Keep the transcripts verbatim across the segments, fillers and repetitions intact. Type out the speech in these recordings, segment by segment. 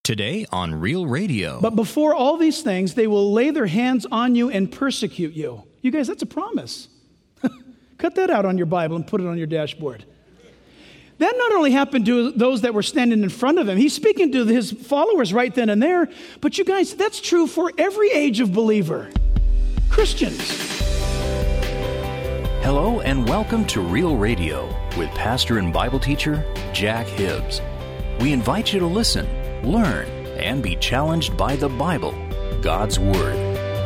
Today on Real Radio. But before all these things, they will lay their hands on you and persecute you. You guys, that's a promise. Cut that out on your Bible and put it on your dashboard. That not only happened to those that were standing in front of him. He's speaking to his followers right then and there. But you guys, that's true for every age of believer. Christians. Hello and welcome to Real Radio with pastor and Bible teacher Jack Hibbs. We invite you to listen, learn, and be challenged by the Bible, God's Word.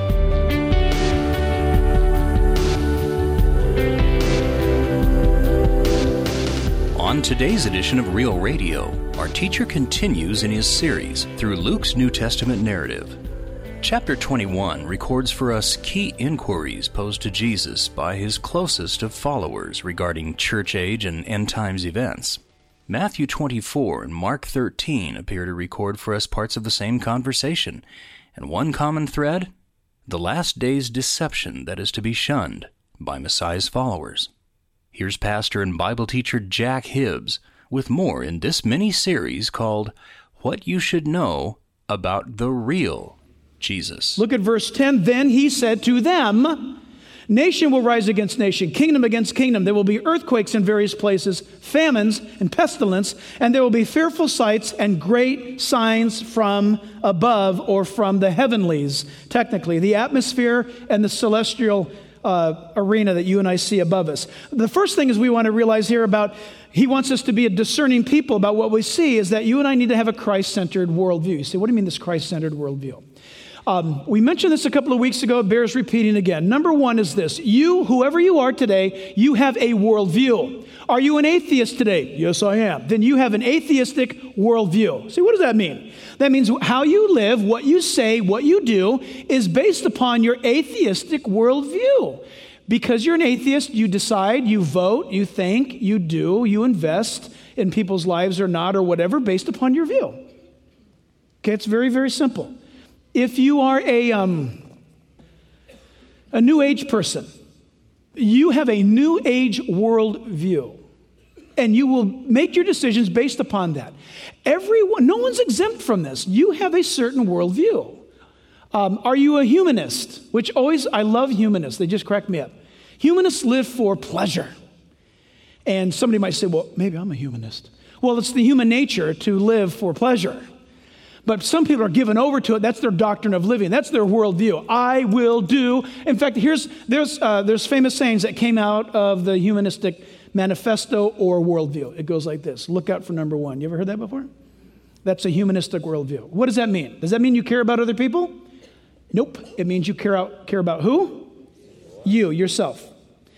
On today's edition of Real Radio, our teacher continues in his series through Luke's New Testament narrative. Chapter twenty-one records for us key inquiries posed to Jesus by his closest of followers regarding church age and end times events. Matthew twenty-four and Mark thirteen appear to record for us parts of the same conversation, and one common thread, the last day's deception that is to be shunned by Messiah's followers. Here's pastor and Bible teacher Jack Hibbs with more in this mini-series called What You Should Know About the Real Jesus. Look at verse ten. Then he said to them, nation will rise against nation, kingdom against kingdom. There will be earthquakes in various places, famines and pestilence, and there will be fearful sights and great signs from above or from the heavenlies, technically, the atmosphere and the celestial uh, arena that you and I see above us. The first thing is we want to realize here about, he wants us to be a discerning people about what we see, is that you and I need to have a Christ-centered worldview. You say, what do you mean this Christ-centered worldview? Um, we mentioned this a couple of weeks ago. It bears repeating again. Number one is this. You, whoever you are today, you have a worldview. Are you an atheist today? Yes, I am. Then you have an atheistic worldview. See, what does that mean? That means how you live, what you say, what you do is based upon your atheistic worldview. Because you're an atheist, you decide, you vote, you think, you do, you invest in people's lives or not or whatever based upon your view. Okay, it's very, very simple. If you are a um, a New Age person, you have a New Age worldview, and you will make your decisions based upon that. Everyone, no one's exempt from this. You have a certain worldview. Um, are you a humanist? Which always, I love humanists. They just crack me up. Humanists live for pleasure. And somebody might say, well, maybe I'm a humanist. Well, it's the human nature to live for pleasure. But some people are given over to it. That's their doctrine of living. That's their worldview. I will do. In fact, here's there's uh, there's famous sayings that came out of the humanistic manifesto or worldview. It goes like this. Look out for number one. You ever heard that before? That's a humanistic worldview. What does that mean? Does that mean you care about other people? Nope. It means you care out care about who? You, yourself.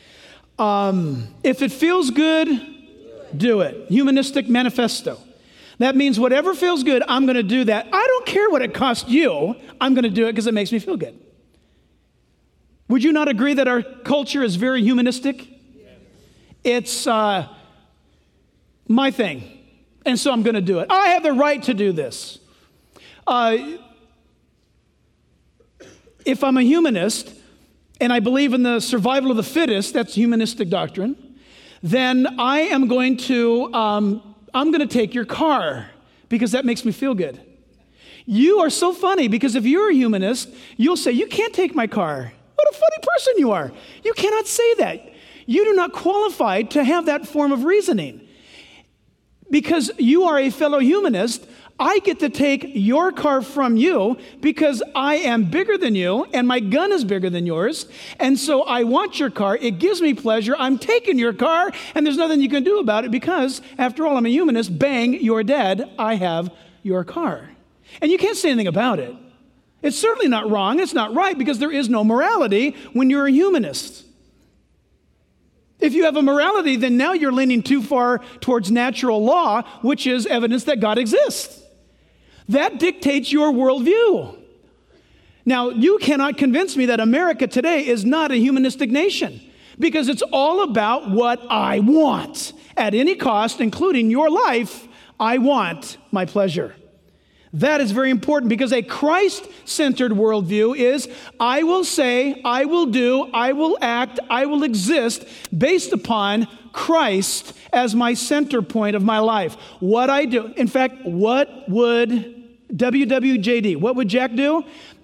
Um, if it feels good, do it. Humanistic manifesto. That means whatever feels good, I'm going to do that. I don't care what it costs you. I'm going to do it because it makes me feel good. Would you not agree that our culture is very humanistic? Yes. It's uh, my thing, and so I'm going to do it. I have the right to do this. Uh, if I'm a humanist, and I believe in the survival of the fittest, that's humanistic doctrine, then I am going to... Um, I'm going to take your car because that makes me feel good. You are so funny because if you're a humanist, you'll say, you can't take my car. What a funny person you are. You cannot say that. You do not qualify to have that form of reasoning. Because you are a fellow humanist, I get to take your car from you because I am bigger than you and my gun is bigger than yours. And so I want your car. It gives me pleasure. I'm taking your car and there's nothing you can do about it because, after all, I'm a humanist. Bang, you're dead. I have your car. And you can't say anything about it. It's certainly not wrong. It's not right because there is no morality when you're a humanist. If you have a morality, then now you're leaning too far towards natural law, which is evidence that God exists. That dictates your worldview. Now, you cannot convince me that America today is not a humanistic nation because it's all about what I want. At any cost, including your life, I want my pleasure. That is very important because a Christ-centered worldview is, I will say, I will do, I will act, I will exist based upon Christ as my center point of my life. What I do, in fact, what would W W J D. What would Jack do?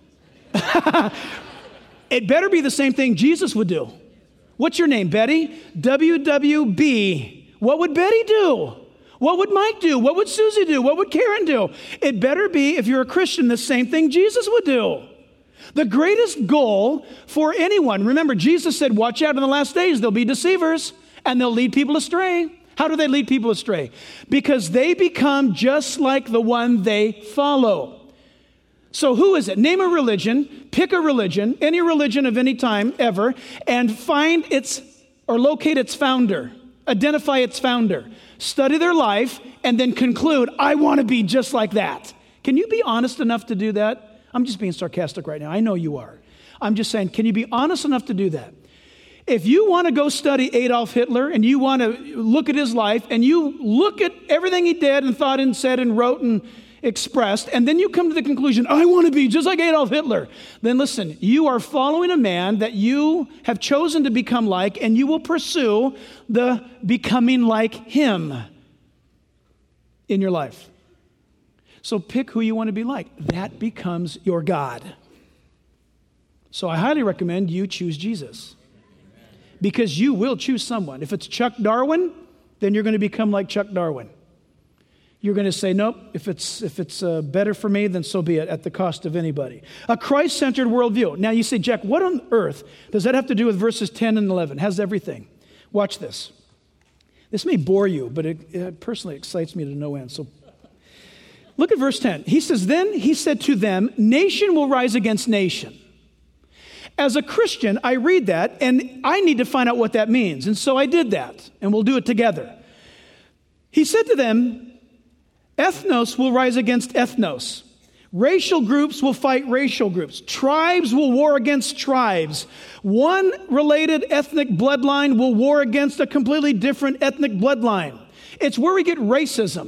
It better be the same thing Jesus would do. What's your name, Betty? W W B. What would Betty do? What would Mike do? What would Susie do? What would Karen do? It better be, if you're a Christian, the same thing Jesus would do. The greatest goal for anyone, remember, Jesus said, watch out in the last days, there'll be deceivers, and they'll lead people astray. How do they lead people astray? Because they become just like the one they follow. So who is it? Name a religion, pick a religion, any religion of any time ever, and find its, or locate its founder. Identify its founder. Study their life, and then conclude, I want to be just like that. Can you be honest enough to do that? I'm just being sarcastic right now. I know you are. I'm just saying, can you be honest enough to do that? If you want to go study Adolf Hitler and you want to look at his life and you look at everything he did and thought and said and wrote and expressed, and then you come to the conclusion, I want to be just like Adolf Hitler, then listen, you are following a man that you have chosen to become like, and you will pursue the becoming like him in your life. So pick who you want to be like. That becomes your God. So I highly recommend you choose Jesus. Because you will choose someone. If it's Chuck Darwin, then you're going to become like Chuck Darwin. You're going to say, nope, if it's if it's uh, better for me, then so be it, at the cost of anybody. A Christ-centered worldview. Now you say, Jack, what on earth does that have to do with verses ten and eleven? It has everything. Watch this. This may bore you, but it, it personally excites me to no end. So look at verse ten. He says, then he said to them, nation will rise against nation. As a Christian, I read that, and I need to find out what that means. And so I did that, and we'll do it together. He said to them, ethnos will rise against ethnos. Racial groups will fight racial groups. Tribes will war against tribes. One related ethnic bloodline will war against a completely different ethnic bloodline. It's where we get racism.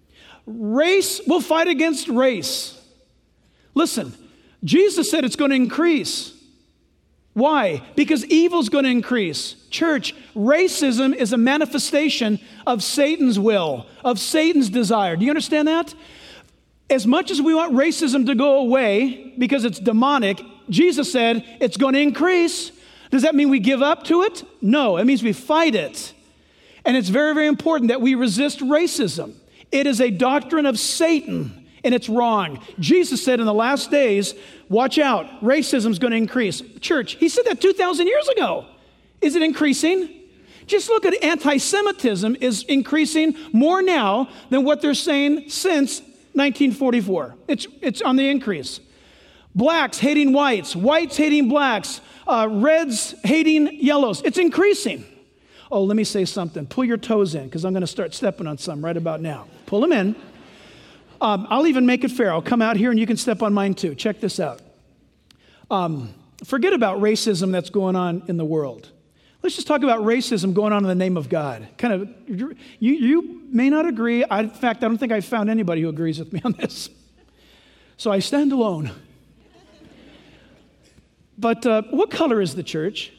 Race will fight against race. Listen, Jesus said it's going to increase. Why? Because evil's going to increase. Church, racism is a manifestation of Satan's will, of Satan's desire. Do you understand that? As much as we want racism to go away because it's demonic, Jesus said it's going to increase. Does that mean we give up to it? No, it means we fight it. And it's very, very important that we resist racism. It is a doctrine of Satan, and it's wrong. Jesus said in the last days, watch out, racism is going to increase. Church, he said that two thousand years ago. Is it increasing? Just look at anti-Semitism is increasing more now than what they're saying since nineteen forty-four. It's, it's on the increase. Blacks hating whites, whites hating blacks, uh, reds hating yellows. It's increasing. Oh, let me say something. Pull your toes in, because I'm going to start stepping on some right about now. Pull them in. Um, I'll even make it fair. I'll come out here and you can step on mine too. Check this out. Um, forget about racism that's going on in the world. Let's just talk about racism going on in the name of God. Kind of, you, you may not agree. I, in fact, I don't think I've found anybody who agrees with me on this. So I stand alone. But uh, what color is the church?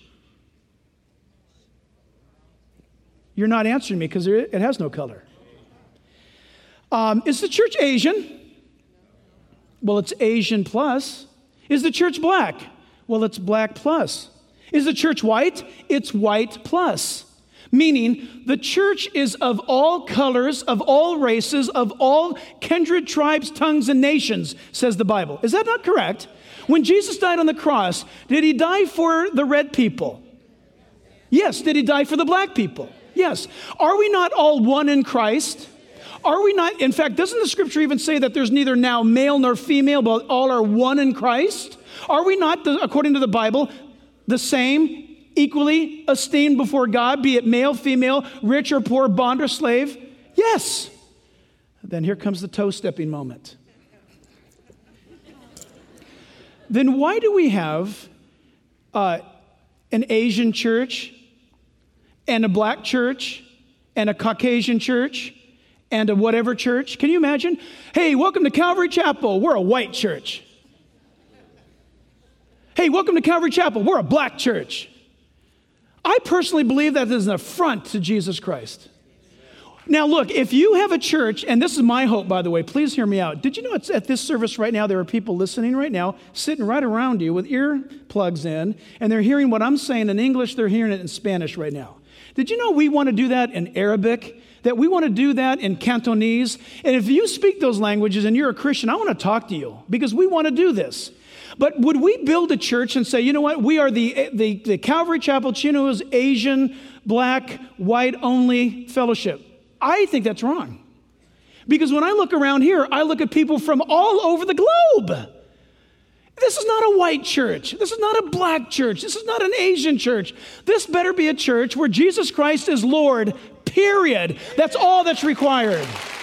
You're not answering me because it has no color. Um, is the church Asian? Well, it's Asian plus. Is the church black? Well, it's black plus. Is the church white? It's white plus. Meaning the church is of all colors, of all races, of all kindred tribes, tongues, and nations, says the Bible. Is that not correct? When Jesus died on the cross, did he die for the red people? Yes. Did he die for the black people? Yes. Are we not all one in Christ? Are we not, in fact, doesn't the scripture even say that there's neither now male nor female, but all are one in Christ? Are we not, according to the Bible, the same, equally esteemed before God, be it male, female, rich or poor, bond or slave? Yes. Then here comes the toe-stepping moment. Then why do we have uh, an Asian church and a black church and a Caucasian church and a whatever church? Can you imagine? Hey, welcome to Calvary Chapel. We're a white church. Hey, welcome to Calvary Chapel. We're a black church. I personally believe that is an affront to Jesus Christ. Now, look, if you have a church, and this is my hope, by the way, please hear me out. Did you know it's at this service right now, there are people listening right now, sitting right around you with earplugs in, and they're hearing what I'm saying in English, they're hearing it in Spanish right now. Did you know we want to do that in Arabic? That we want to do that in Cantonese? And if you speak those languages and you're a Christian, I want to talk to you because we want to do this. But would we build a church and say, you know what, we are the, the, the Calvary Chapel Chino's Asian, black, white only fellowship? I think that's wrong. Because when I look around here, I look at people from all over the globe. This is not a white church. This is not a black church. This is not an Asian church. This better be a church where Jesus Christ is Lord, period. That's all that's required.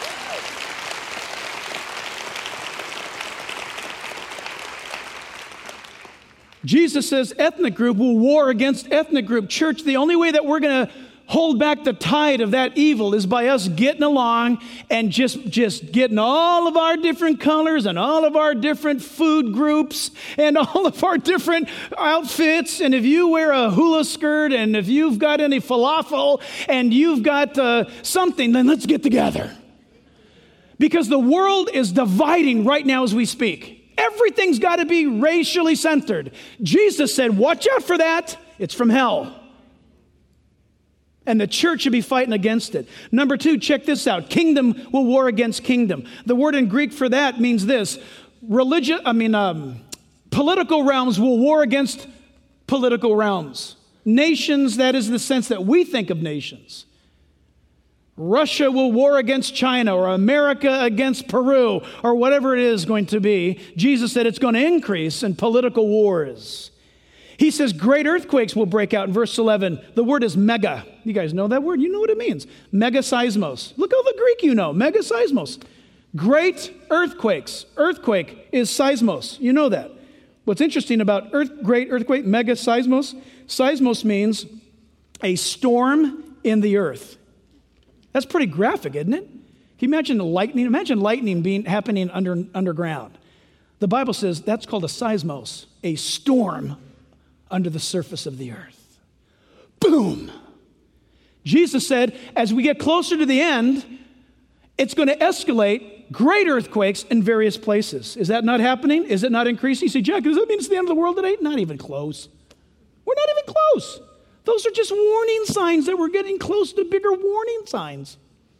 Jesus says ethnic group will war against ethnic group. Church, the only way that we're going to hold back the tide of that evil is by us getting along and just, just getting all of our different colors and all of our different food groups and all of our different outfits. And if you wear a hula skirt and if you've got any falafel and you've got uh, something, then let's get together. Because the world is dividing right now as we speak. Everything's got to be racially centered. Jesus said, watch out for that. It's from hell. And the church should be fighting against it. Number two, check this out. Kingdom will war against kingdom. The word in Greek for that means this. Religion, I mean, um, political realms will war against political realms. Nations, that is the sense that we think of nations. Russia will war against China, or America against Peru, or whatever it is going to be. Jesus said it's going to increase in political wars. He says great earthquakes will break out in verse eleven. The word is mega. You guys know that word? You know what it means. Megaseismos. Look all the Greek you know. Megaseismos. Great earthquakes. Earthquake is seismos. You know that. What's interesting about earth, great earthquake, megaseismos, seismos means a storm in the earth. That's pretty graphic, isn't it? Can you imagine the lightning? Imagine lightning being happening under, underground. The Bible says that's called a seismos, a storm under the surface of the earth. Boom. Jesus said, as we get closer to the end, it's going to escalate great earthquakes in various places. Is that not happening? Is it not increasing? You say, Jack, does that mean it's the end of the world today? Not even close. We're not even close. Those are just warning signs that we're getting close to bigger warning signs.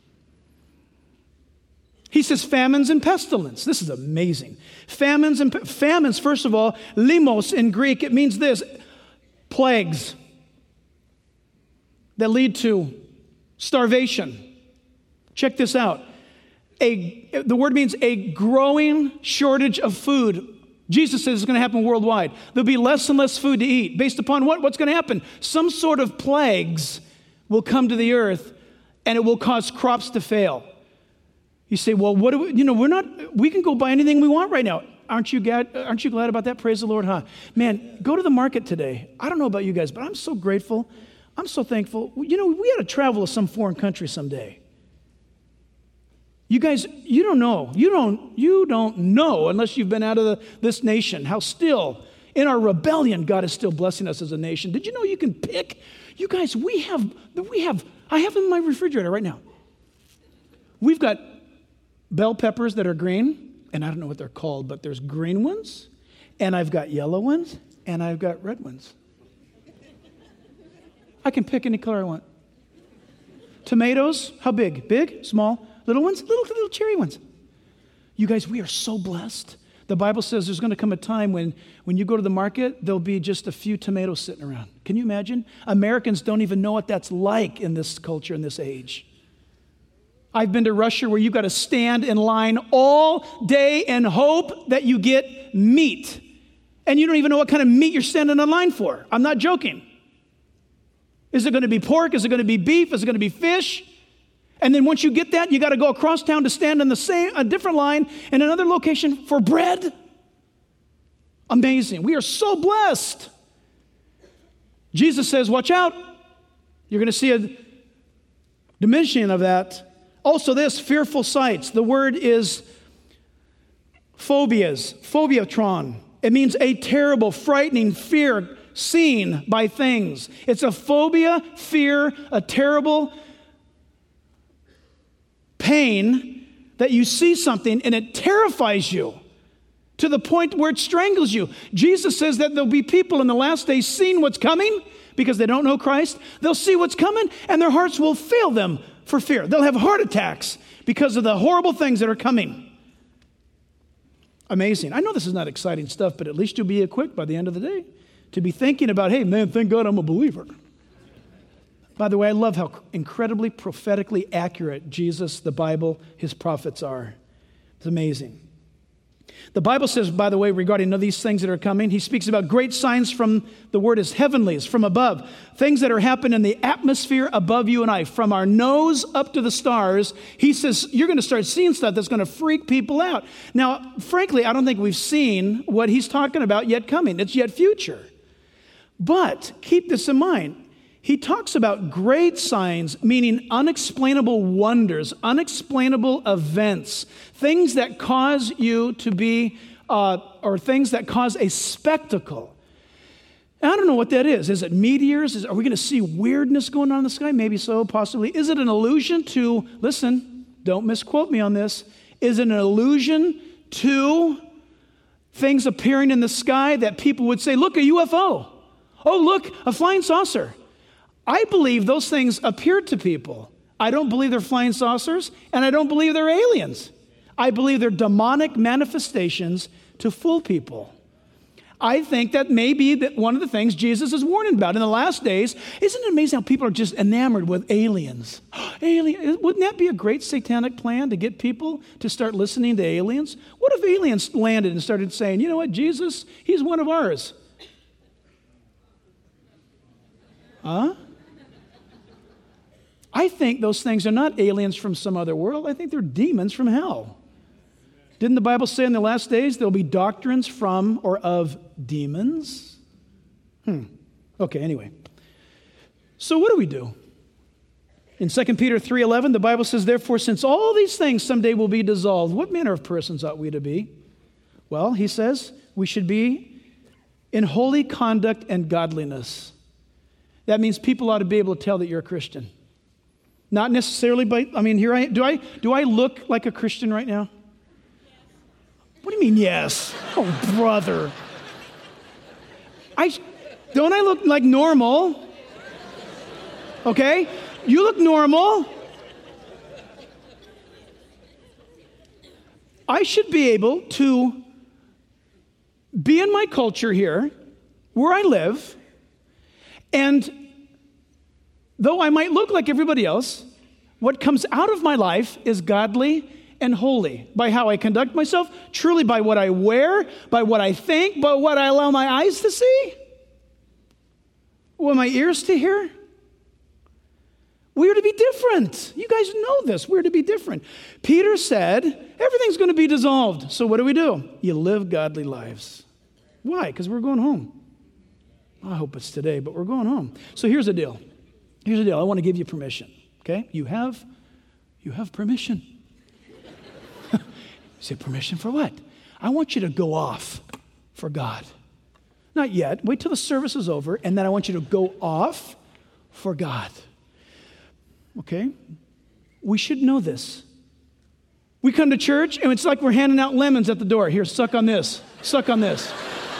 He says famines and pestilence. This is amazing. Famines and famines, first of all, limos in Greek, it means this, plagues that lead to starvation. Check this out. A, the word means a growing shortage of food. Jesus says it's going to happen worldwide. There'll be less and less food to eat. Based upon what? What's going to happen? Some sort of plagues will come to the earth and it will cause crops to fail. You say, well, what do we, you know, we're not, we can go buy anything we want right now. Aren't you glad, aren't you glad about that? Praise the Lord, huh? Man, go to the market today. I don't know about you guys, but I'm so grateful. I'm so thankful. You know, we ought to travel to some foreign country someday. You guys, you don't know. You don't, you don't know unless you've been out of the, this nation, how still in our rebellion, God is still blessing us as a nation. Did you know you can pick? You guys, we have, we have, I have them in my refrigerator right now. We've got bell peppers that are green, and I don't know what they're called, but there's green ones, and I've got yellow ones, and I've got red ones. I can pick any color I want. Tomatoes, how big? Big? Small? Little ones? Little, little cherry ones. You guys, we are so blessed. The Bible says there's going to come a time when, when you go to the market, there'll be just a few tomatoes sitting around. Can you imagine? Americans don't even know what that's like in this culture, in this age. I've been to Russia where you've got to stand in line all day and hope that you get meat. And you don't even know what kind of meat you're standing in line for. I'm not joking. Is it going to be pork? Is it going to be beef? Is it going to be fish? And then once you get that, you got to go across town to stand in the same, a different line in another location for bread. Amazing. We are so blessed. Jesus says, watch out. You're going to see a diminishing of that. Also this, fearful sights. The word is phobias, phobiatron. It means a terrible, frightening fear seen by things. It's a phobia, fear, a terrible pain that you see something and it terrifies you to the point where it strangles you. Jesus says that there'll be people in the last days seeing what's coming because they don't know Christ. They'll see what's coming and their hearts will fail them for fear. They'll have heart attacks because of the horrible things that are coming. Amazing. I know this is not exciting stuff, but at least you'll be equipped by the end of the day to be thinking about, hey, man, thank God I'm a believer. By the way, I love how incredibly prophetically accurate Jesus, the Bible, his prophets are. It's amazing. The Bible says, by the way, regarding these things that are coming, he speaks about great signs from, the word is heavenlies, from above. Things that are happening in the atmosphere above you and I, from our nose up to the stars. He says, you're going to start seeing stuff that's going to freak people out. Now, frankly, I don't think we've seen what he's talking about yet coming. It's yet future. But keep this in mind. He talks about great signs, meaning unexplainable wonders, unexplainable events, things that cause you to be, uh, or things that cause a spectacle. And I don't know what that is. Is it meteors? Is, are we going to see weirdness going on in the sky? Maybe so, possibly. Is it an allusion to, listen, don't misquote me on this, is it an allusion to things appearing in the sky that people would say, look, a U F O. Oh, look, a flying saucer. I believe those things appear to people. I don't believe they're flying saucers, and I don't believe they're aliens. I believe they're demonic manifestations to fool people. I think that may be that one of the things Jesus is warning about in the last days. Isn't it amazing how people are just enamored with aliens? Alien, wouldn't that be a great satanic plan to get people to start listening to aliens? What if aliens landed and started saying, you know what, Jesus, he's one of ours? Huh? I think those things are not aliens from some other world. I think they're demons from hell. Didn't the Bible say in the last days there'll be doctrines from or of demons? Hmm. Okay, anyway. So what do we do? In Second Peter three eleven, the Bible says, therefore, since all these things someday will be dissolved, what manner of persons ought we to be? Well, he says, we should be in holy conduct and godliness. That means people ought to be able to tell that you're a Christian. Not necessarily by, I mean, here I do I do I look like a Christian right now? What do you mean, yes? Oh, brother. I don't I look like normal? Okay? You look normal. I should be able to be in my culture here, where I live, and though I might look like everybody else, what comes out of my life is godly and holy by how I conduct myself, truly by what I wear, by what I think, by what I allow my eyes to see, what my ears to hear. We are to be different. You guys know this. We're to be different. Peter said, everything's going to be dissolved. So what do we do? You live godly lives. Why? Because we're going home. I hope it's today, but we're going home. So here's the deal. Here's the deal. I want to give you permission, okay? You have, you have permission. You say, permission for what? I want you to go off for God. Not yet. Wait till the service is over, and then I want you to go off for God. Okay? We should know this. We come to church, and it's like we're handing out lemons at the door. Here, suck on this. Suck on this.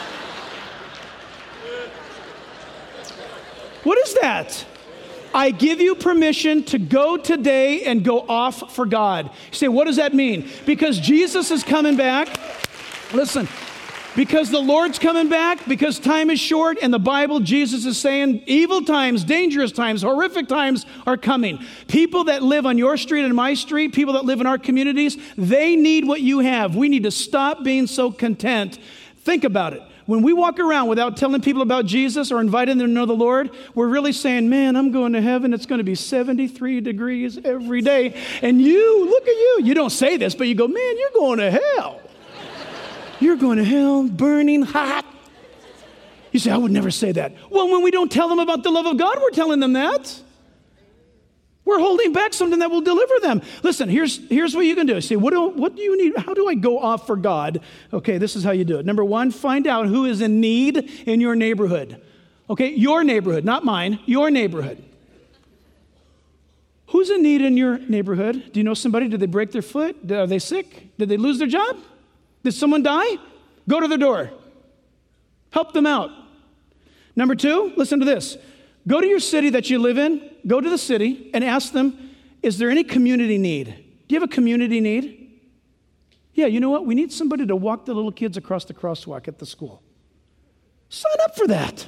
What is that? I give you permission to go today and go off for God. You say, what does that mean? Because Jesus is coming back. Listen, because the Lord's coming back, because time is short, and the Bible, Jesus is saying evil times, dangerous times, horrific times are coming. People that live on your street and my street, people that live in our communities, they need what you have. We need to stop being so content. Think about it. When we walk around without telling people about Jesus or inviting them to know the Lord, we're really saying, man, I'm going to heaven. It's going to be seventy-three degrees every day. And you, look at you. You don't say this, but you go, man, you're going to hell. You're going to hell, burning hot. You say, I would never say that. Well, when we don't tell them about the love of God, we're telling them that. We're holding back something that will deliver them. Listen, here's, here's what you can do. Say, what do, what do you need? How do I go off for God? Okay, this is how you do it. Number one, find out who is in need in your neighborhood. Okay, your neighborhood, not mine, your neighborhood. Who's in need in your neighborhood? Do you know somebody? Did they break their foot? Are they sick? Did they lose their job? Did someone die? Go to their door. Help them out. Number two, listen to this. Go to your city that you live in. Go to the city and ask them, is there any community need? Do you have a community need? Yeah, you know what? We need somebody to walk the little kids across the crosswalk at the school. Sign up for that.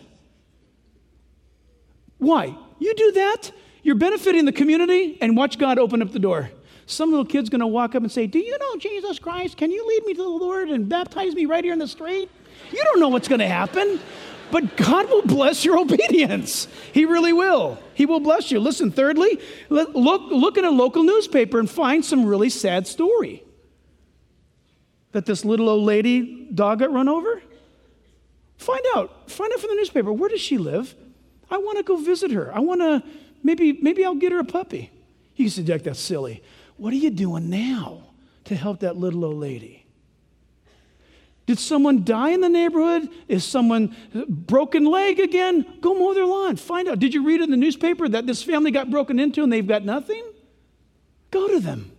Why? You do that, you're benefiting the community, and watch God open up the door. Some little kid's going to walk up and say, do you know Jesus Christ? Can you lead me to the Lord and baptize me right here in the street? You don't know what's going to happen, but God will bless your obedience. He really will. He will bless you. Listen, thirdly, look, look at a local newspaper and find some really sad story. That this little old lady dog got run over? Find out. Find out from the newspaper. Where does she live? I want to go visit her. I want to, maybe maybe I'll get her a puppy. You can say, Jack, that's silly. What are you doing now to help that little old lady? Did someone die in the neighborhood? Is someone broken leg again? Go mow their lawn. Find out. Did you read in the newspaper that this family got broken into and they've got nothing? Go to them.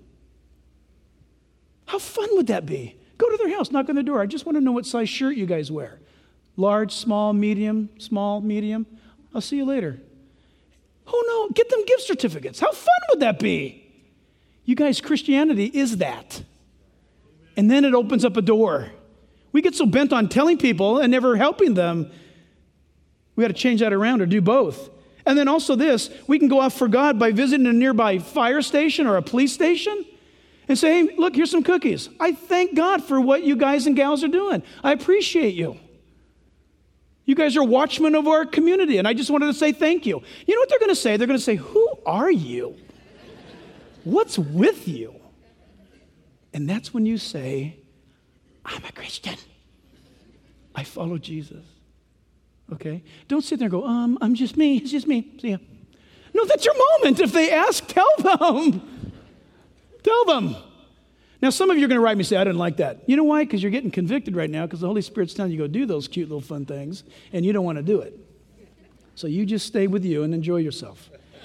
How fun would that be? Go to their house, knock on the door. I just want to know what size shirt you guys wear. Large, small, medium, small, medium. I'll see you later. Oh no, get them gift certificates. How fun would that be? You guys, Christianity is that. And then it opens up a door. We get so bent on telling people and never helping them. We got to change that around or do both. And then also this, we can go out for God by visiting a nearby fire station or a police station and say, hey, look, here's some cookies. I thank God for what you guys and gals are doing. I appreciate you. You guys are watchmen of our community, and I just wanted to say thank you. You know what they're going to say? They're going to say, who are you? What's with you? And that's when you say, I'm a Christian. I follow Jesus. Okay? Don't sit there and go, um, I'm just me. It's just me. See ya. No, that's your moment. If they ask, tell them. Tell them. Now, some of you are going to write me and say, I didn't like that. You know why? Because you're getting convicted right now because the Holy Spirit's telling you to go do those cute little fun things, and you don't want to do it. So you just stay with you and enjoy yourself.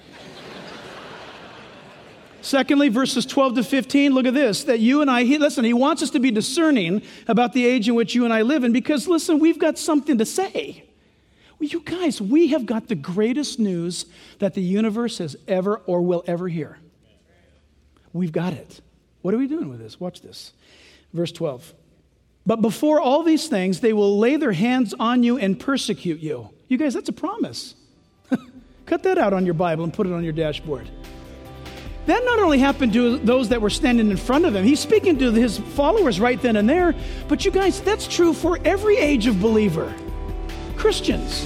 Secondly, verses twelve to fifteen, look at this, that you and I, he, listen, he wants us to be discerning about the age in which you and I live in because, listen, we've got something to say. Well, you guys, we have got the greatest news that the universe has ever or will ever hear. We've got it. What are we doing with this? Watch this. Verse twelve. But before all these things, they will lay their hands on you and persecute you. You guys, that's a promise. Cut that out on your Bible and put it on your dashboard. That not only happened to those that were standing in front of him, he's speaking to his followers right then and there, but you guys, that's true for every age of believer. Christians.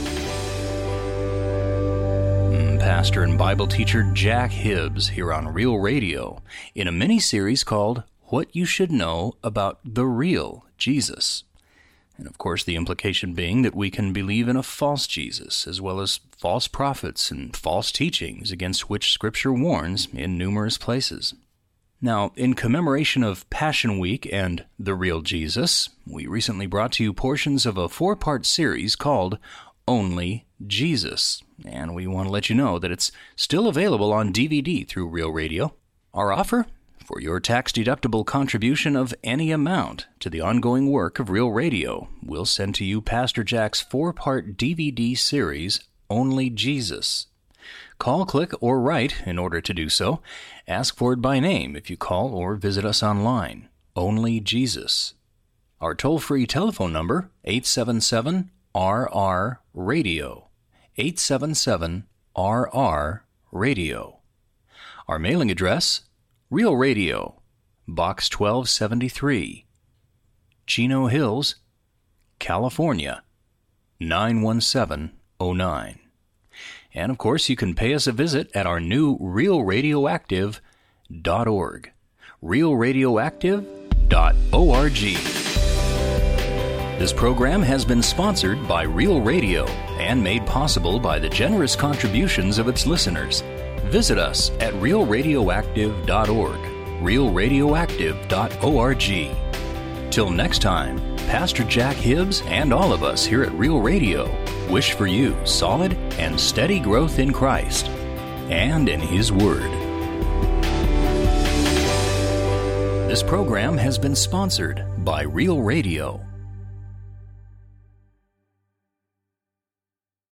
Pastor and Bible teacher Jack Hibbs here on Real Radio in a mini-series called What You Should Know About the Real Jesus. And of course, the implication being that we can believe in a false Jesus, as well as false prophets and false teachings against which Scripture warns in numerous places. Now, in commemoration of Passion Week and the Real Jesus, we recently brought to you portions of a four-part series called Only Jesus. And we want to let you know that it's still available on D V D through Real Radio. Our offer? For your tax-deductible contribution of any amount to the ongoing work of Real Radio, we'll send to you Pastor Jack's four-part D V D series, Only Jesus. Call, click, or write in order to do so. Ask for it by name if you call or visit us online. Only Jesus. Our toll-free telephone number, eight seven seven R R radio. eight seven seven R R radio. Our mailing address, Real Radio, Box twelve seventy-three, Chino Hills, California, nine one seven oh nine. And of course, you can pay us a visit at our new real radioactive dot org, real radioactive dot org. This program has been sponsored by Real Radio and made possible by the generous contributions of its listeners. Visit us at real radioactive dot org, real radioactive dot org. Till next time, Pastor Jack Hibbs and all of us here at Real Radio wish for you solid and steady growth in Christ and in His Word. This program has been sponsored by Real Radio.